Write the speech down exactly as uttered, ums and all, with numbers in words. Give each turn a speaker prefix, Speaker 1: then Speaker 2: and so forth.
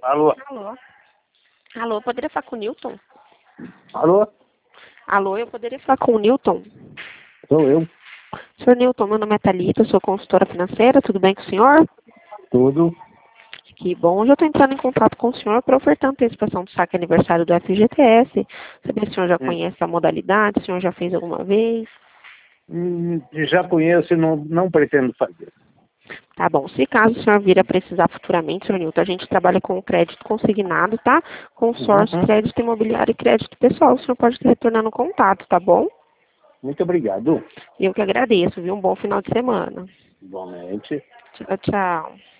Speaker 1: Alô?
Speaker 2: Alô? Alô, eu poderia falar com o Newton?
Speaker 1: Alô?
Speaker 2: Alô, eu poderia falar com o Newton?
Speaker 1: Sou eu.
Speaker 2: Senhor Newton, meu nome é Thalita, eu sou consultora financeira, tudo bem com o senhor?
Speaker 1: Tudo.
Speaker 2: Que bom, hoje eu estou entrando em contato com o senhor para ofertar antecipação do saque aniversário do F G T S. Saber se o senhor já
Speaker 1: Hum.
Speaker 2: conhece a modalidade, se o senhor já fez alguma vez.
Speaker 1: Hum, já conheço e não, não pretendo fazer.
Speaker 2: Tá bom, se caso o senhor vir a precisar futuramente, senhor Newton, a gente trabalha com crédito consignado, tá? Consórcio,
Speaker 1: Uhum.
Speaker 2: crédito imobiliário e crédito pessoal. O senhor pode estar retornando o contato, tá bom?
Speaker 1: Muito obrigado.
Speaker 2: Eu que agradeço, viu? Um bom final de semana.
Speaker 1: Igualmente.
Speaker 2: Tchau, tchau.